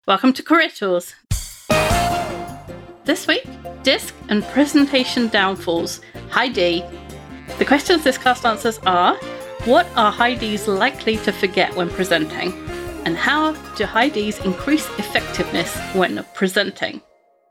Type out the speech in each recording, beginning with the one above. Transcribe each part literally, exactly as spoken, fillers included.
Welcome to Career Tools. This week, disc and presentation downfalls, high D. The questions this cast answers are, what are high Ds likely to forget when presenting? And how do high Ds increase effectiveness when presenting?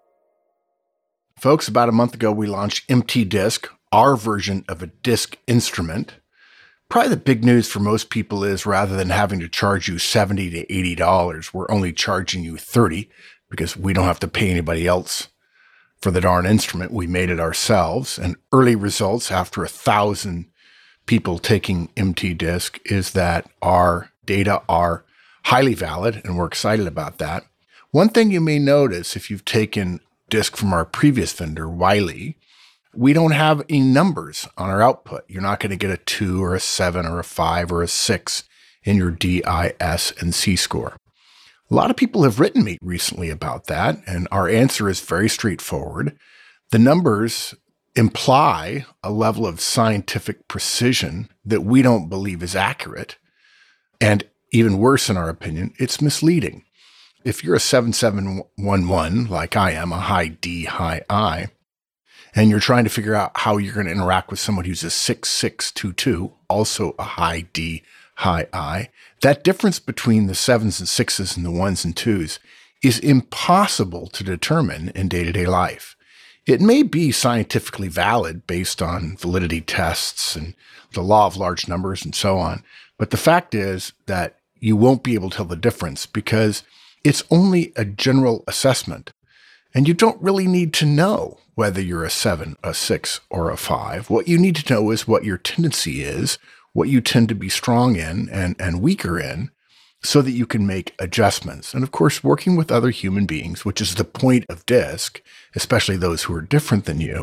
Folks, about a month ago, we launched MTDisc, our version of a disc instrument. Probably the big news for most people is rather than having to charge you seventy to eighty dollars, we're only charging you thirty dollars because we don't have to pay anybody else for the darn instrument. We made it ourselves. And early results after a thousand people taking MTDisc is that our data are highly valid, and we're excited about that. One thing you may notice if you've taken disc from our previous vendor, Wiley, we don't have any numbers on our output. You're not going to get a two or a seven or a five or a six in your D, I, S, and C score. A lot of people have written me recently about that, and our answer is very straightforward. The numbers imply a level of scientific precision that we don't believe is accurate. And even worse, in our opinion, it's misleading. If you're a seven seven one one, like I am, a high D, high I, and you're trying to figure out how you're going to interact with someone who's a six six two two, also a high D, high I, that difference between the sevens and sixes and the ones and twos is impossible to determine in day-to-day life. It may be scientifically valid based on validity tests and the law of large numbers and so on, but the fact is that you won't be able to tell the difference because it's only a general assessment. And you don't really need to know whether you're a seven, a six, or a five. What you need to know is what your tendency is, what you tend to be strong in and, and weaker in, so that you can make adjustments. And of course, working with other human beings, which is the point of DISC, especially those who are different than you,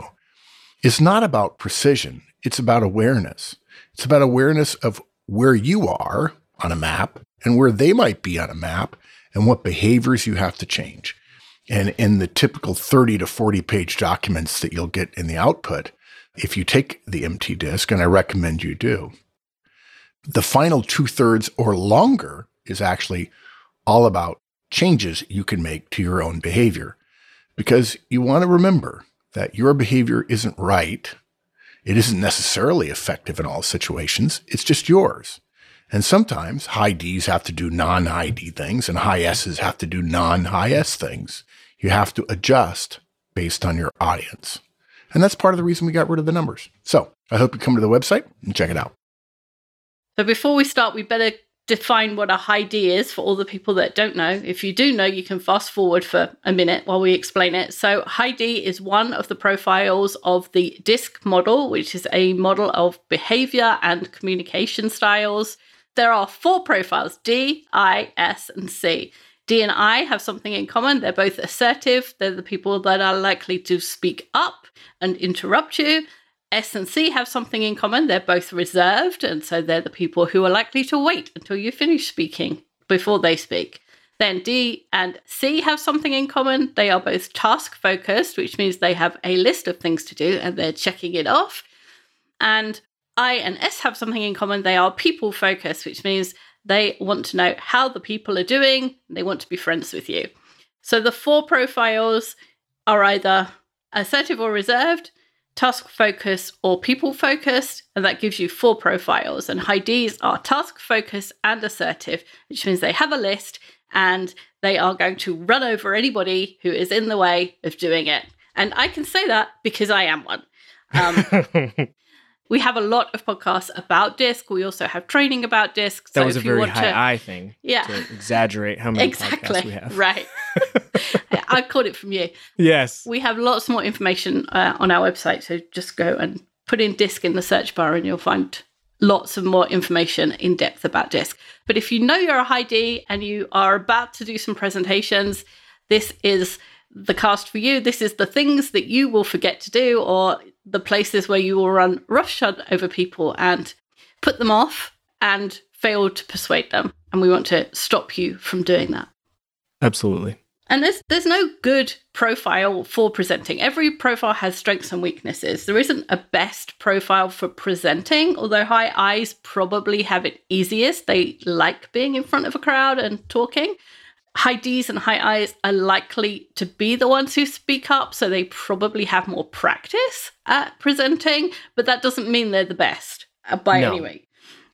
is not about precision. It's about awareness. It's about awareness of where you are on a map and where they might be on a map and what behaviors you have to change. And in the typical thirty to forty page documents that you'll get in the output, if you take the MTDisc, and I recommend you do, the final two-thirds or longer is actually all about changes you can make to your own behavior. Because you want to remember that your behavior isn't right. It isn't necessarily effective in all situations. It's just yours. And sometimes high Ds have to do non-high D things and high S's have to do non-high S things. You have to adjust based on your audience. And that's part of the reason we got rid of the numbers. So I hope you come to the website and check it out. So before we start, we better define what a high D is for all the people that don't know. If you do know, you can fast forward for a minute while we explain it. So high D is one of the profiles of the DISC model, which is a model of behavior and communication styles. There are four profiles, D, I, S, and C. D and I have something in common. They're both assertive. They're the people that are likely to speak up and interrupt you. S and C have something in common. They're both reserved, and so they're the people who are likely to wait until you finish speaking before they speak. Then D and C have something in common. They are both task-focused, which means they have a list of things to do, and they're checking it off. And I and S have something in common. They are people-focused, which means they want to know how the people are doing. They want to be friends with you. So the four profiles are either assertive or reserved, task-focused or people-focused, and that gives you four profiles. And high Ds are task-focused and assertive, which means they have a list and they are going to run over anybody who is in the way of doing it. And I can say that because I am one. Um, we have a lot of podcasts about DISC. We also have training about DISC. That so was a if you very want high to, I thing. Yeah. To exaggerate how many exactly, podcasts we have. Right. I caught it from you. Yes. We have lots more information uh, on our website. So just go and put in DISC in the search bar and you'll find lots of more information in depth about DISC. But if you know you're a high D and you are about to do some presentations, this is the cast for you. This is the things that you will forget to do, or the places where you will run roughshod over people and put them off and fail to persuade them. And we want to stop you from doing that. Absolutely. And there's there's no good profile for presenting. Every profile has strengths and weaknesses. There isn't a best profile for presenting, although high Is probably have it easiest. They like being in front of a crowd and talking. High Ds and high Is are likely to be the ones who speak up, so they probably have more practice at presenting, but that doesn't mean they're the best uh, by No. any way.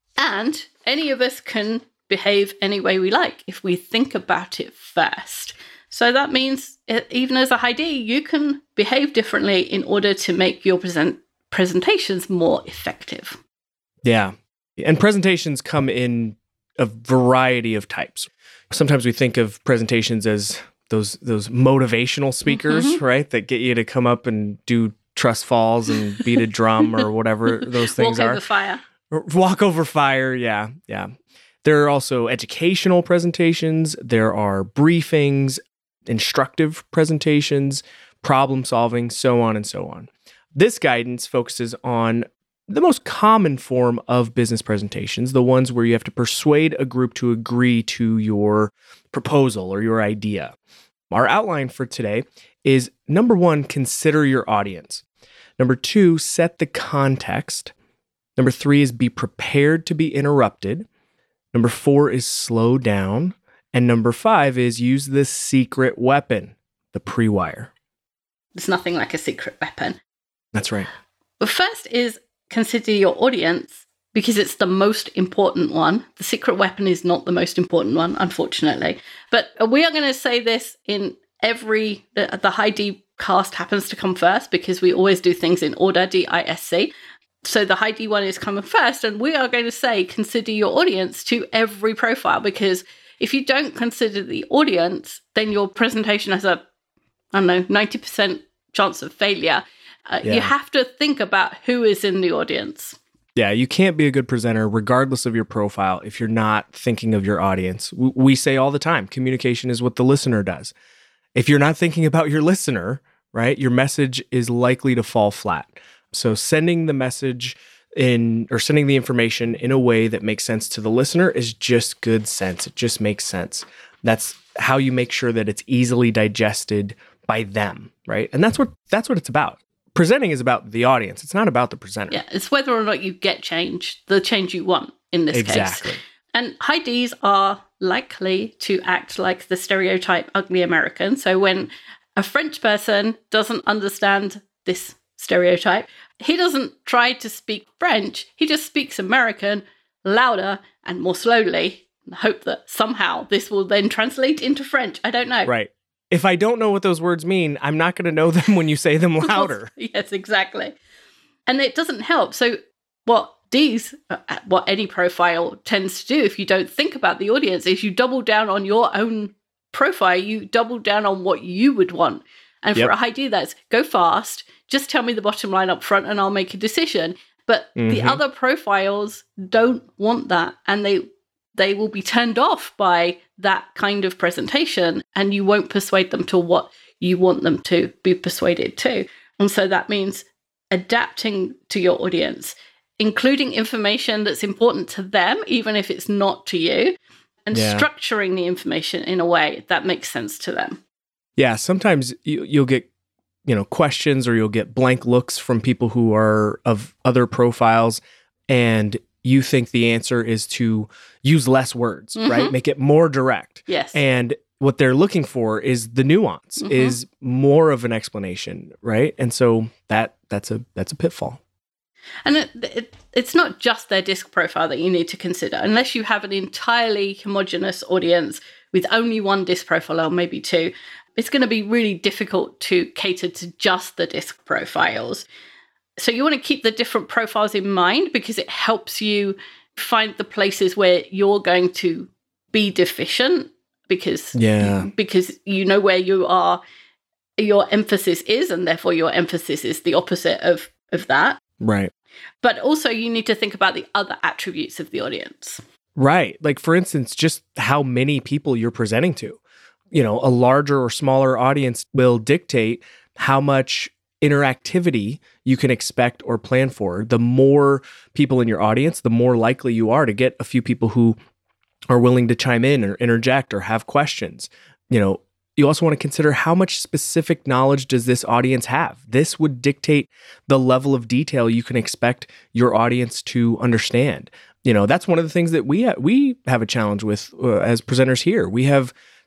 And any of us can behave any way we like if we think about it first. So that means uh, even as a high D, you can behave differently in order to make your present presentations more effective. Yeah. And presentations come in a variety of types. Sometimes we think of presentations as those those motivational speakers, Mm-hmm. right? That get you to come up and do trust falls and beat a drum or whatever those things Walk are. over fire. Or walk over fire, yeah, yeah. There are also educational presentations. There are briefings, instructive presentations, problem solving, so on and so on. This guidance focuses on the most common form of business presentations, the ones where you have to persuade a group to agree to your proposal or your idea. Our outline for today is number one, consider your audience. Number two, set the context. Number three is be prepared to be interrupted. Number four is slow down. And number five is use the secret weapon, the pre-wire. There's nothing like a secret weapon. That's right. But first is consider your audience because it's the most important one. The secret weapon is not the most important one, unfortunately. But we are going to say this in every, the, the high D cast happens to come first because we always do things in order, D I S C. So the high D one is coming first. And we are going to say, consider your audience to every profile because if you don't consider the audience, then your presentation has a, I don't know, ninety percent chance of failure. Uh, Yeah. You have to think about who is in the audience. Yeah, you can't be a good presenter regardless of your profile if you're not thinking of your audience. We, we say all the time, communication is what the listener does. If you're not thinking about your listener, right, your message is likely to fall flat. So sending the message in or sending the information in a way that makes sense to the listener is just good sense. It just makes sense. That's how you make sure that it's easily digested by them, right? And that's what that's what it's about. Presenting is about the audience. It's not about the presenter. Yeah, it's whether or not you get change, the change you want in this Exactly. case. And high Ds are likely to act like the stereotype ugly American. So when a French person doesn't understand this stereotype, he doesn't try to speak French. He just speaks American louder and more slowly. And hope that somehow this will then translate into French. I don't know. Right. If I don't know what those words mean, I'm not going to know them when you say them louder. Yes, exactly. And it doesn't help. So what Ds, uh, what any profile tends to do if you don't think about the audience is you double down on your own profile. You double down on what you would want. And for Yep. a high D, that's go fast. Just tell me the bottom line up front and I'll make a decision. But the Mhm. other profiles don't want that. And they they will be turned off by that kind of presentation and you won't persuade them to what you want them to be persuaded to. And so that means adapting to your audience, including information that's important to them, even if it's not to you, and Yeah. structuring the information in a way that makes sense to them. Yeah, sometimes you, you'll get, you know, questions or you'll get blank looks from people who are of other profiles, and you think the answer is to use less words, Mhm. right? Make it more direct. Yes. And what they're looking for is the nuance, Mhm. is more of an explanation, right? And so that that's a that's a pitfall. And it, it, it's not just their disc profile that you need to consider. Unless you have an entirely homogenous audience with only one disc profile or maybe two, it's going to be really difficult to cater to just the disc profiles. So you want to keep the different profiles in mind because it helps you find the places where you're going to be deficient because, Yeah. because you know where you are, your emphasis is, and therefore your emphasis is the opposite of, of that. Right. But also you need to think about the other attributes of the audience. Right. Like, for instance, just how many people you're presenting to. You know, a larger or smaller audience will dictate how much interactivity you can expect or plan for. The more people in your audience, the more likely you are to get a few people who are willing to chime in or interject or have questions. You know, you also want to consider how much specific knowledge does this audience have? This would dictate the level of detail you can expect your audience to understand. You know, that's one of the things that we ha- we have a challenge with uh, as presenters here. We have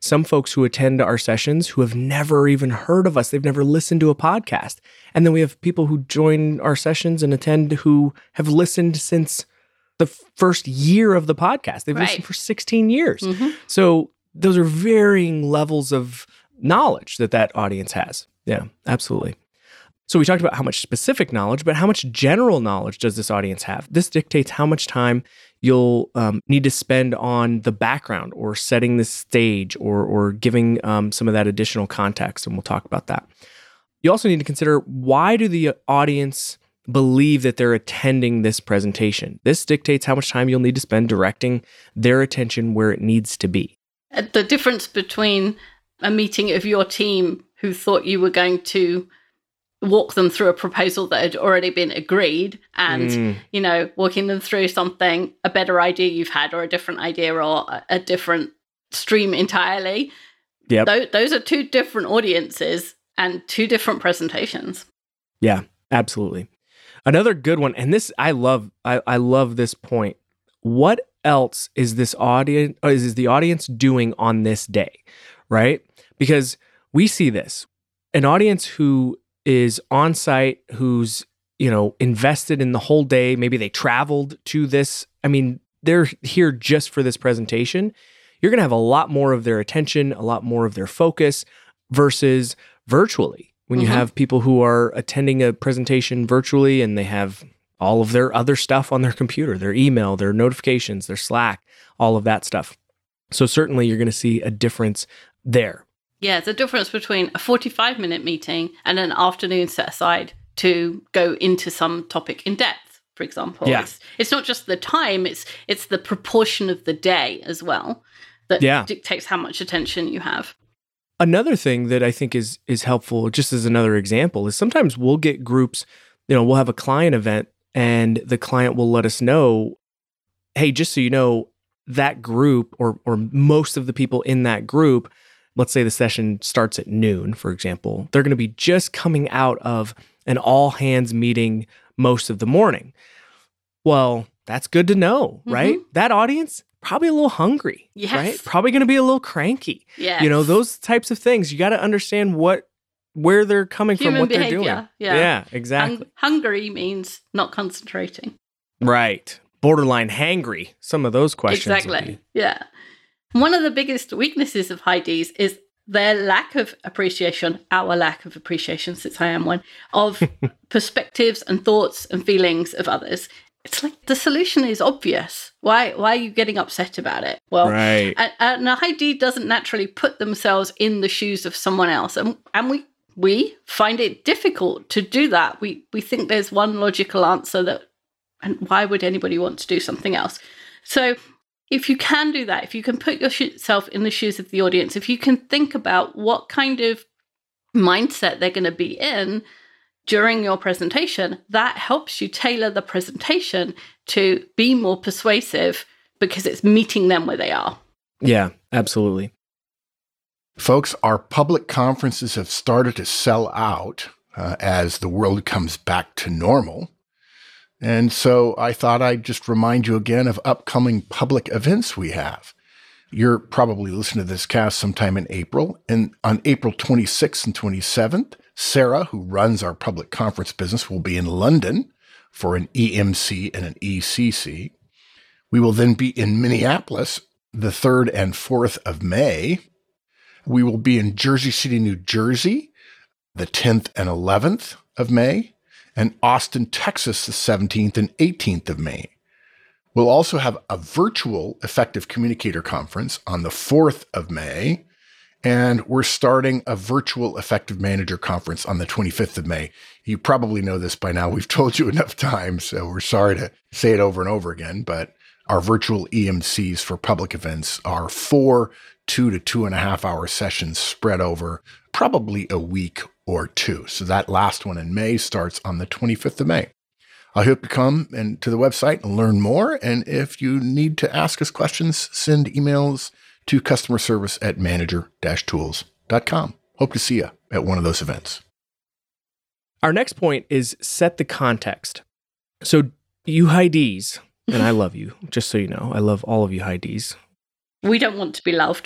some folks who attend our sessions who have never even heard of us. They've never listened to a podcast. And then we have people who join our sessions and attend who have listened since the first year of the podcast. They've Right. listened for sixteen years. Mhm. So those are varying levels of knowledge that that audience has. Yeah, absolutely. So we talked about how much specific knowledge, but how much general knowledge does this audience have? This dictates how much time you'll um, need to spend on the background or setting the stage or, or giving um, some of that additional context, and we'll talk about that. You also need to consider, why do the audience believe that they're attending this presentation? This dictates how much time you'll need to spend directing their attention where it needs to be. Uh, The difference between a meeting of your team who thought you were going to walk them through a proposal that had already been agreed and, Mm. you know, walking them through something, a better idea you've had or a different idea or a, a different stream entirely. Yep. Those, those are two different audiences and two different presentations. Yeah, absolutely. Another good one, and this I love. I, I love this point. What else is this audience? Is, is the audience doing on this day, right? Because we see this, an audience who is on site, who's you know invested in the whole day. Maybe they traveled to this. I mean, they're here just for this presentation. You're going to have a lot more of their attention, a lot more of their focus, versus virtually. When you Mhm. have people who are attending a presentation virtually and they have all of their other stuff on their computer, their email, their notifications, their Slack, all of that stuff. So certainly you're going to see a difference there. Yeah, it's a difference between a forty-five minute meeting and an afternoon set aside to go into some topic in depth, for example. Yeah. It's, it's not just the time, it's it's the proportion of the day as well that Yeah. dictates how much attention you have. Another thing that I think is is helpful, just as another example, is sometimes we'll get groups, you know, we'll have a client event and the client will let us know, hey, just so you know, that group or or most of the people in that group, let's say the session starts at noon, for example, they're going to be just coming out of an all hands meeting most of the morning. Well, that's good to know, right? That audience, probably a little hungry, Yes. right? Probably going to be a little cranky. Yeah. You know, those types of things. You got to understand what, where they're coming Human from, what behavior, they're doing. yeah. Yeah, exactly. Hung- hungry means not concentrating. Right. Borderline hangry. Some of those questions. would Exactly. be- Yeah. One of the biggest weaknesses of high Ds is their lack of appreciation, our lack of appreciation, since I am one, of perspectives and thoughts and feelings of others. It's like the solution is obvious. Why why are you getting upset about it? Well, Right. and, and a high D doesn't naturally put themselves in the shoes of someone else. And, and we we find it difficult to do that. We we think there's one logical answer that, and why would anybody want to do something else? So if you can do that, if you can put yourself in the shoes of the audience, if you can think about what kind of mindset they're going to be in during your presentation, that helps you tailor the presentation to be more persuasive because it's meeting them where they are. Yeah, absolutely. Folks, our public conferences have started to sell out uh, as the world comes back to normal. And so I thought I'd just remind you again of upcoming public events we have. You're probably listening to this cast sometime in April. And on April twenty-sixth and twenty-seventh, Sarah, who runs our public conference business, will be in London for an E M C and an E C C. We will then be in Minneapolis the third and fourth of May. We will be in Jersey City, New Jersey, the tenth and eleventh of May, and Austin, Texas, the seventeenth and eighteenth of May. We'll also have a virtual Effective Communicator Conference on the fourth of May, and we're starting a virtual Effective Manager Conference on the twenty-fifth of May. You probably know this by now. We've told you enough times, so we're sorry to say it over and over again, but our virtual E M Cs for public events are four two to two and a half hour sessions spread over probably a week or two. So that last one in May starts on the twenty-fifth of May. I hope you come and to the website and learn more. And if you need to ask us questions, send emails to customer service at manager dash tools dot com. Hope to see you at one of those events. Our next point is set the context. So you high Ds, and I love you, just so you know, I love all of you high Ds. We don't want to be loved.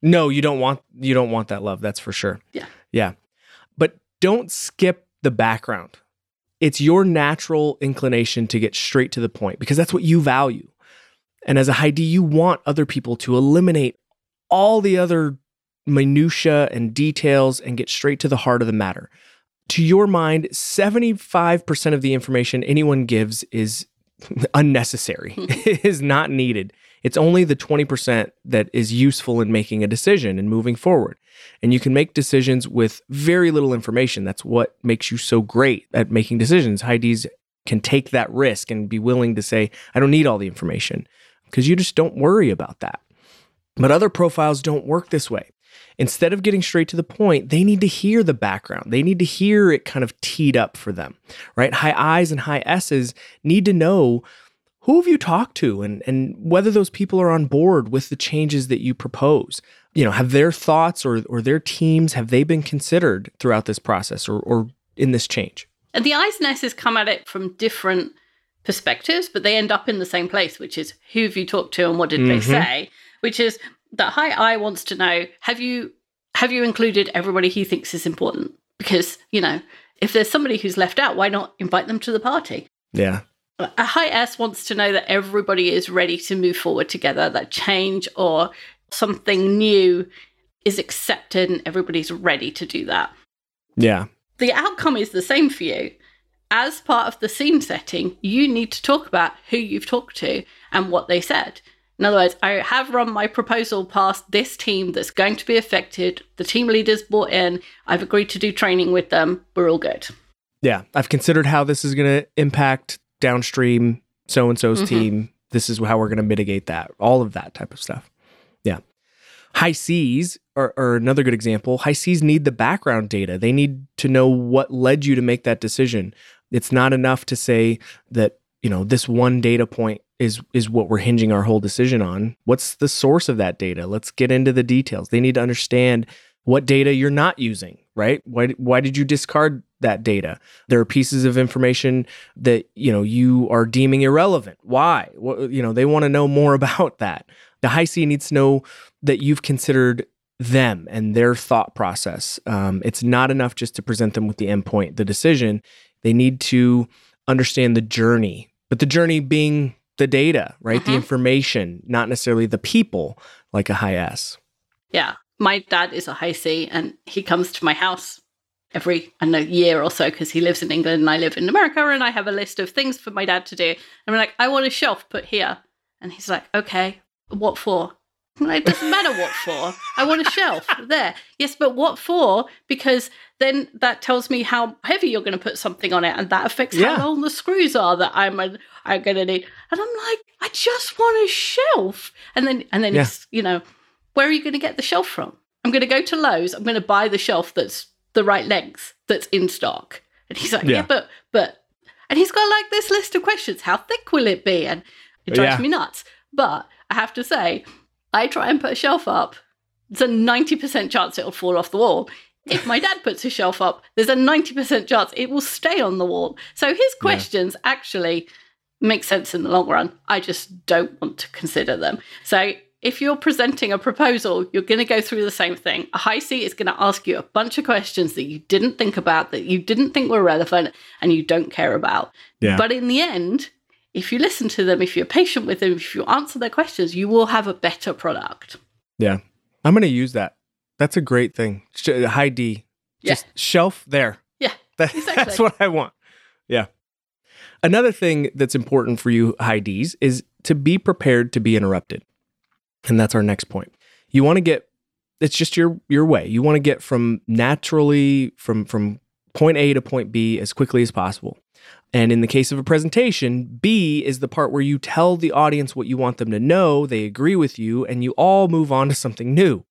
No, you don't want you don't want that love. That's for sure. Yeah. Yeah. But don't skip the background. It's your natural inclination to get straight to the point because that's what you value. And as a high D, you want other people to eliminate all the other minutia and details and get straight to the heart of the matter. To your mind, seventy-five percent of the information anyone gives is unnecessary, is not needed. It's only the twenty percent that is useful in making a decision and moving forward. And you can make decisions with very little information. That's what makes you so great at making decisions. High Ds can take that risk and be willing to say, I don't need all the information, because you just don't worry about that. But other profiles don't work this way. Instead of getting straight to the point, they need to hear the background. They need to hear it kind of teed up for them, right? High Is and high S's need to know who have you talked to and, and whether those people are on board with the changes that you propose. You know, have their thoughts or or their teams, have they been considered throughout this process or, or in this change? And the I's and S's come at it from different perspectives, but they end up in the same place, which is who have you talked to and what did mm-hmm. they say? Which is that high I wants to know, have you have you included everybody he thinks is important? Because, you know, if there's somebody who's left out, why not invite them to the party? Yeah. A high S wants to know that everybody is ready to move forward together, that change or something new is accepted and everybody's ready to do that. Yeah. The outcome is the same for you. As part of the scene setting, you need to talk about who you've talked to and what they said. In other words, I have run my proposal past this team that's going to be affected. The team leaders bought in. I've agreed to do training with them. We're all good. Yeah. I've considered how this is going to impact downstream so-and-so's mm-hmm. team. This is how we're going to mitigate that. All of that type of stuff. Yeah. High C's are, are another good example. High C's need the background data. They need to know what led you to make that decision. It's not enough to say that, you know, this one data point is is what we're hinging our whole decision on. What's the source of that data? Let's get into the details. They need to understand what data you're not using, right? Why why did you discard that data? There are pieces of information that, you know, you are deeming irrelevant. Why? Well, you know, they want to know more about that. The high C needs to know that you've considered them and their thought process. Um, it's not enough just to present them with the endpoint, the decision. They need to understand the journey, but the journey being the data, right? Mm-hmm. The information, not necessarily the people, like a high S. Yeah. My dad is a high C, and he comes to my house every, I don't know, year or so, because he lives in England and I live in America, and I have a list of things for my dad to do. And I'm like, I want a shelf put here. And he's like, okay, what for? I'm like, it doesn't matter what for. I want a shelf there. Yes, but what for? Because then that tells me how heavy you're going to put something on it, and that affects yeah. how long the screws are that I'm I'm going to need. And I'm like, I just want a shelf. And then and then yeah. he's, you know, where are you going to get the shelf from? I'm going to go to Lowe's. I'm going to buy the shelf that's the right length, that's in stock. And he's like, yeah, yeah but but, and he's got like this list of questions. How thick will it be? And it drives yeah. me nuts. But I have to say, I try and put a shelf up, there's a ninety percent chance it'll fall off the wall. If my dad puts a shelf up, there's a ninety percent chance it will stay on the wall. So his questions yeah. actually make sense in the long run. I just don't want to consider them. So if you're presenting a proposal, you're going to go through the same thing. A high C is going to ask you a bunch of questions that you didn't think about, that you didn't think were relevant, and you don't care about. Yeah. But in the end, if you listen to them, if you're patient with them, if you answer their questions, you will have a better product. Yeah. I'm going to use that. That's a great thing. High D. Just yeah. shelf there. Yeah, that, exactly. That's what I want. Yeah. Another thing that's important for you high Ds is to be prepared to be interrupted. And that's our next point. You want to get, it's just your your way. You want to get from naturally, from, from point A to point B as quickly as possible. And in the case of a presentation, B is the part where you tell the audience what you want them to know, they agree with you, and you all move on to something new.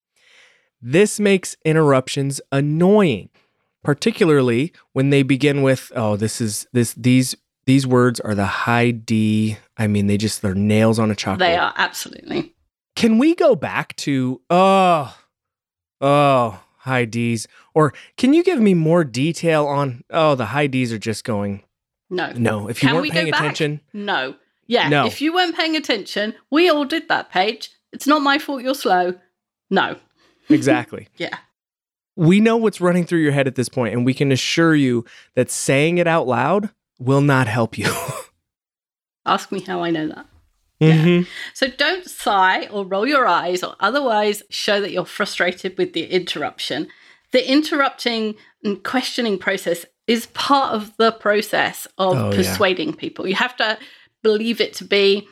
This makes interruptions annoying, particularly when they begin with, oh, this is this these these words are the high D. I mean, they just, they're nails on a chalkboard. They are, absolutely. Can we go back to, oh, oh, high Ds? Or can you give me more detail on, oh, the high Ds are just going, No. No. If you Can weren't we paying go attention. Back? No. Yeah. No. If you weren't paying attention, we all did that page. It's not my fault you're slow. No. exactly. Yeah. We know what's running through your head at this point, and we can assure you that saying it out loud will not help you. Ask me how I know that. Mm-hmm. Yeah. So don't sigh or roll your eyes or otherwise show that you're frustrated with the interruption. The interrupting and questioning process is part of the process of Oh, yeah. persuading people. You have to believe it to be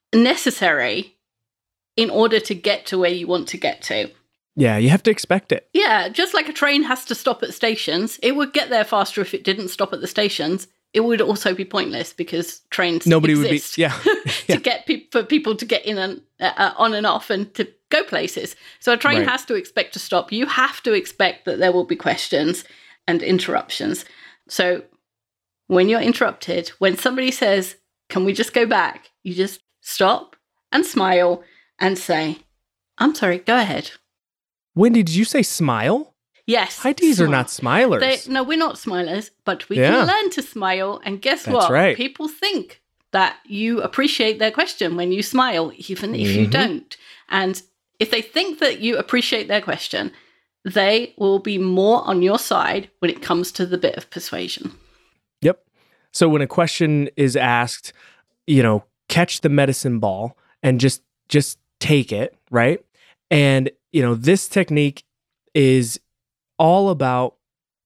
necessary in order to get to where you want to get to. Yeah, you have to expect it. Yeah, just like a train has to stop at stations, it would get there faster if it didn't stop at the stations. It would also be pointless because trains Nobody exist would be, yeah. to yeah. get pe- for people to get in and uh, on and off and to go places. So a train Right. has to expect to stop. You have to expect that there will be questions and interruptions. So when you're interrupted, when somebody says, "Can we just go back?" you just stop and smile and say, "I'm sorry, go ahead." Wendy, did you say smile? Yes. High Ds are smile. not smilers. They, no, we're not smilers, but we Yeah. can learn to smile. And guess That's what? right. People think that you appreciate their question when you smile, even if you Mhm. don't. And if they think that you appreciate their question, they will be more on your side when it comes to the bit of persuasion. Yep. So when a question is asked, you know, catch the medicine ball and just just take it, right? And, you know, this technique is all about,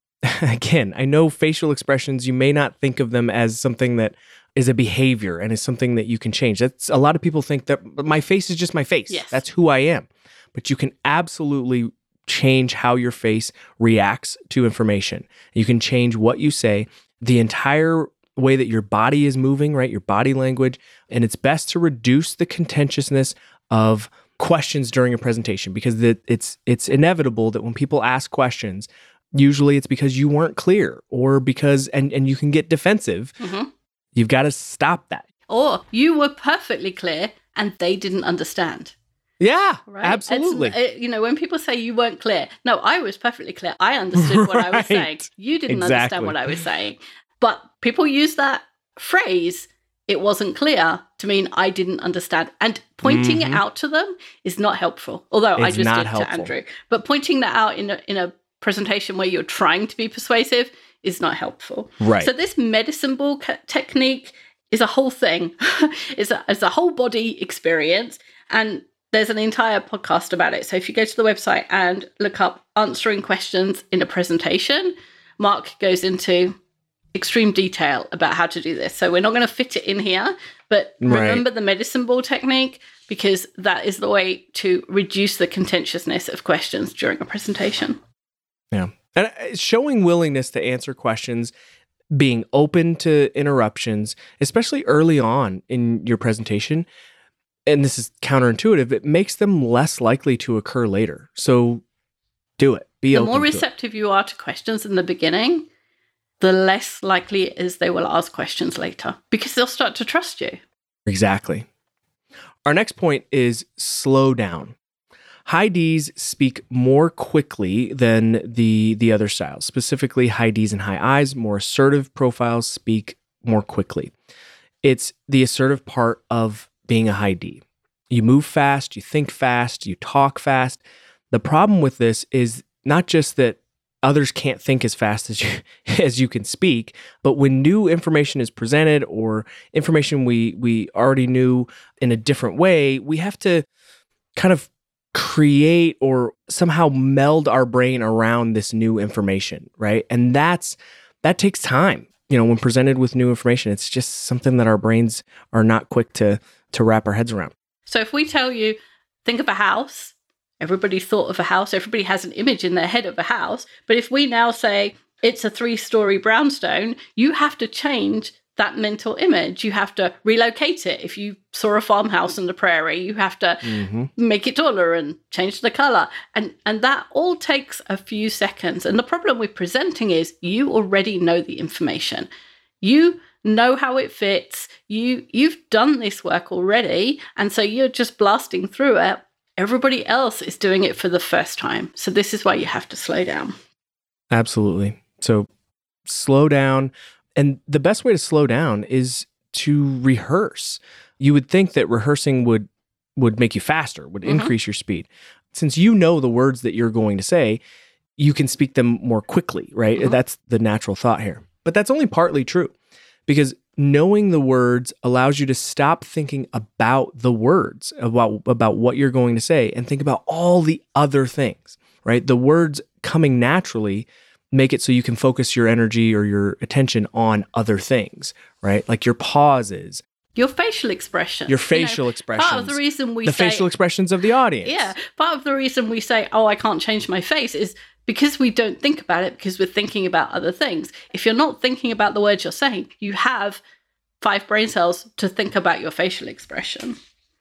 again, I know facial expressions, you may not think of them as something that is a behavior and is something that you can change. That's a lot of people think that my face is just my face. Yes. That's who I am. But you can absolutely change how your face reacts to information. You can change what you say, the entire way that your body is moving, right? Your body language. And it's best to reduce the contentiousness of questions during a presentation because the, it's it's inevitable that when people ask questions, usually it's because you weren't clear or because, and, and you can get defensive. Mm-hmm. You've got to stop that. Or you were perfectly clear and they didn't understand. Yeah, Right? absolutely. It's, uh, you know, when people say you weren't clear, no, I was perfectly clear. I understood what I was Right. saying. You didn't Exactly. understand what I was saying. But people use that phrase, "it wasn't clear," to mean I didn't understand. And pointing Mhm. it out to them is not helpful. Although I It's just not did helpful. to Andrew. But pointing that out in a, in a presentation where you're trying to be persuasive is not helpful. Right. So this medicine ball ca- technique is a whole thing. it's, a, it's a whole body experience. And there's an entire podcast about it. So if you go to the website and look up answering questions in a presentation, Mark goes into extreme detail about how to do this. So we're not going to fit it in here, but Right. remember the medicine ball technique because that is the way to reduce the contentiousness of questions during a presentation. Yeah. And uh, showing willingness to answer questions, being open to interruptions, especially early on in your presentation, and this is counterintuitive, it makes them less likely to occur later. So do it. Be The open more to it. receptive you are to questions in the beginning, the less likely it is they will ask questions later because they'll start to trust you. Exactly. Our next point is slow down. High Ds speak more quickly than the, the other styles. Specifically, high Ds and high Is, more assertive profiles speak more quickly. It's the assertive part of being a high D. You move fast, you think fast, you talk fast. The problem with this is not just that others can't think as fast as you as you can speak, but when new information is presented or information we we already knew in a different way, we have to kind of create or somehow meld our brain around this new information, right? And that's that takes time. You know, when presented with new information, it's just something that our brains are not quick to to wrap our heads around. So if we tell you, think of a house, everybody thought of a house, everybody has an image in their head of a house. But if we now say it's a three-story brownstone, you have to change that mental image. You have to relocate it. If you saw a farmhouse in the prairie, you have to Mm-hmm. make it taller and change the color. And, and that all takes a few seconds. And the problem with presenting is you already know the information. You know how it fits. You, you've done this work already. And so you're just blasting through it. Everybody else is doing it for the first time. So this is why you have to slow down. Absolutely. So slow down. And the best way to slow down is to rehearse. You would think that rehearsing would would make you faster, would Mhm. increase your speed. since you know the words that you're going to say, you can speak them more quickly, right? Mm-hmm. That's the natural thought here. But that's only partly true, because knowing the words allows you to stop thinking about the words, about, about what you're going to say, and think about all the other things, right? The words coming naturally make it so you can focus your energy or your attention on other things, right? Like your pauses. Your facial expression. Your facial you know, expressions. Part of the reason we the say... The facial expressions of the audience. Yeah. Part of the reason we say, oh, I can't change my face is because we don't think about it, because we're thinking about other things. If you're not thinking about the words you're saying, you have five brain cells to think about your facial expression.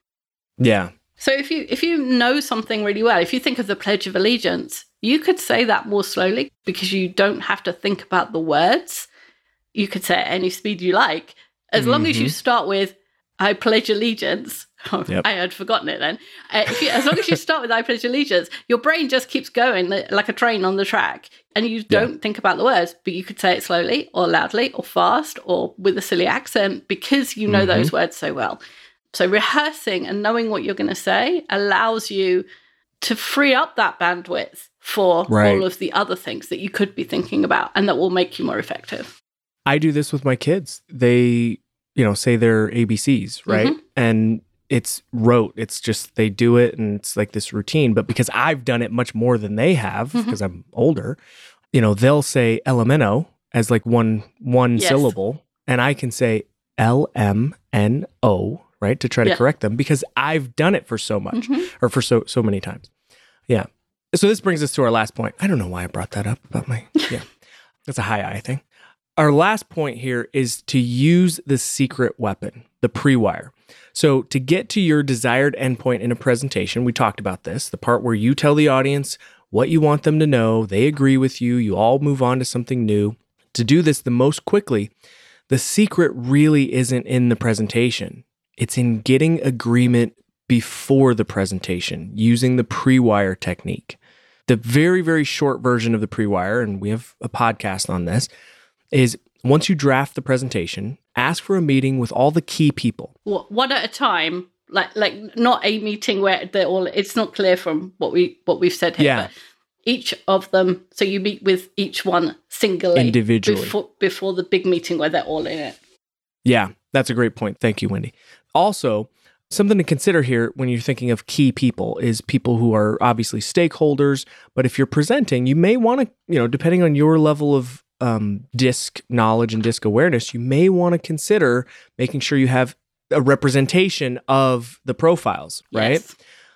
Yeah. So if you if you know something really well, if you think of the Pledge of Allegiance, you could say that more slowly because you don't have to think about the words. You could say at any speed you like. As mm-hmm. long as you start with, I pledge allegiance. Oh, yep. I had forgotten it then. Uh, if you, as long as you start with I pledge allegiance, your brain just keeps going like a train on the track. And you don't yeah. think about the words, but you could say it slowly or loudly or fast or with a silly accent because you know mm-hmm. those words so well. So rehearsing and knowing what you're going to say allows you to free up that bandwidth for right. all of the other things that you could be thinking about and that will make you more effective. I do this with my kids. They, you know, say their A B Cs, right? Mm-hmm. And it's rote. It's just they do it and it's like this routine. But because I've done it much more than they have, because mm-hmm. I'm older, you know, they'll say Elemento as like one one yes. syllable, and I can say L M N O, right, to try to yeah. correct them because I've done it for so much mm-hmm. or for so so many times. Yeah. So this brings us to our last point. I don't know why I brought that up about my, yeah, that's a high I thing. Our last point here is to use the secret weapon, the pre-wire. So to get to your desired endpoint in a presentation, we talked about this, the part where you tell the audience what you want them to know, they agree with you, you all move on to something new. To do this the most quickly, the secret really isn't in the presentation. It's in getting agreement before the presentation, using the pre-wire technique. The very, very short version of the pre-wire, and we have a podcast on this, is once you draft the presentation, ask for a meeting with all the key people. One at a time, like like not a meeting where they're all, it's not clear from what, we, what we've said here, yeah. but each of them, so you meet with each one singly. Individually. Before, before the big meeting where they're all in it. Yeah, that's a great point. Thank you, Wendy. Also, something to consider here when you're thinking of key people is people who are obviously stakeholders, but if you're presenting, you may want to, you know, depending on your level of um, DISC knowledge and DISC awareness, you may want to consider making sure you have a representation of the profiles, right? Yes.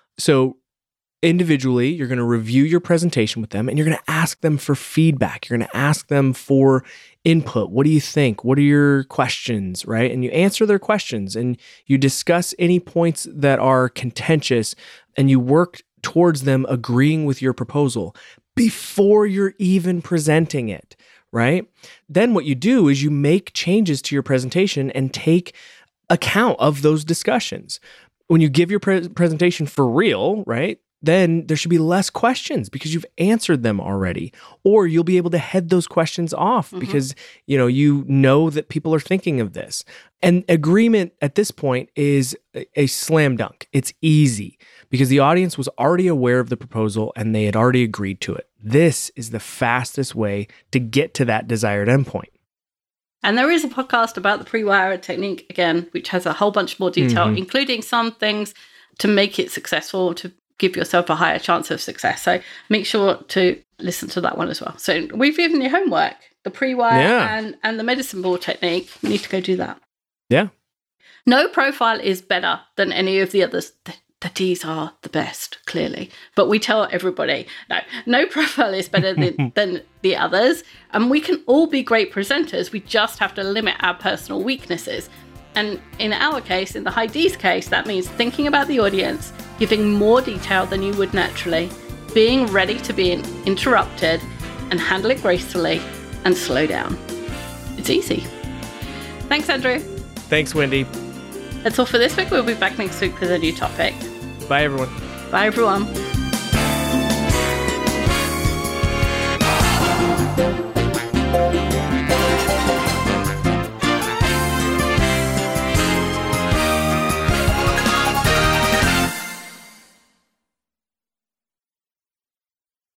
So individually, you're going to review your presentation with them and you're going to ask them for feedback. You're going to ask them for input. What do you think? What are your questions, right? And you answer their questions and you discuss any points that are contentious and you work towards them agreeing with your proposal before you're even presenting it, right? Then what you do is you make changes to your presentation and take account of those discussions. When you give your pre- presentation for real, right? Then there should be less questions because you've answered them already, or you'll be able to head those questions off mm-hmm. because, you know, you know that people are thinking of this. And agreement at this point is a, a slam dunk. It's easy because the audience was already aware of the proposal and they had already agreed to it. This is the fastest way to get to that desired endpoint. And there is a podcast about the pre-wire technique again, which has a whole bunch more detail, mm-hmm. including some things to make it successful, to give yourself a higher chance of success. So make sure to listen to that one as well. So we've given you homework, the pre-wire yeah. and, and the medicine ball technique. You need to go do that. Yeah. No profile is better than any of the others. The, the D's are the best, clearly. But we tell everybody, no, no profile is better than, than the others. And we can all be great presenters. We just have to limit our personal weaknesses. And in our case, in the high D's case, that means thinking about the audience, giving more detail than you would naturally, being ready to be interrupted and handle it gracefully and slow down. It's easy. Thanks, Andrew. Thanks, Wendy. That's all for this week. We'll be back next week with a new topic. Bye, everyone. Bye, everyone.